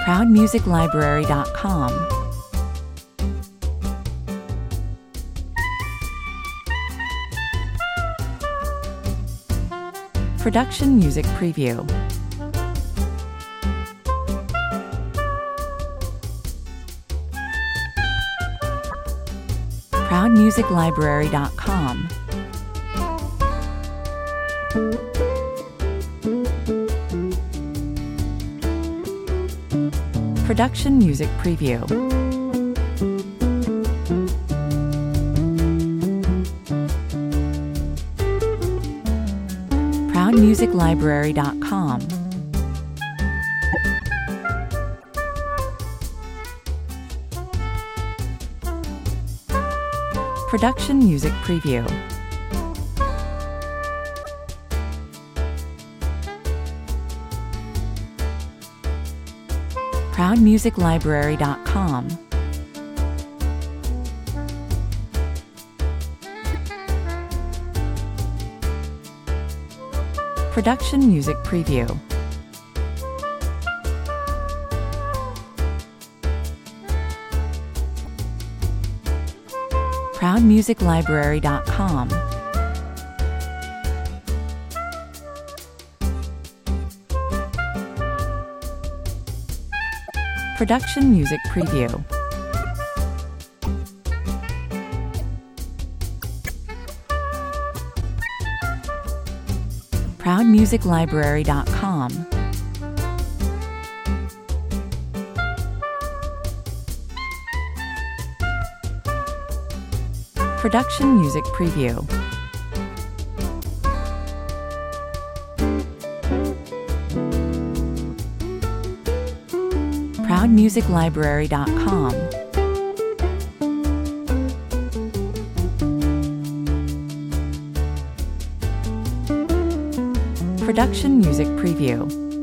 ProudMusicLibrary.com. Production Music Preview. ProudMusicLibrary.com. Production Music Preview. ProudMusicLibrary.com. Production Music Preview. ProudMusicLibrary.com. Production Music Preview. ProudMusicLibrary.com. Production Music Preview. ProudMusicLibrary.com. Production Music Preview. ProudMusicLibrary.com. Production Music Preview.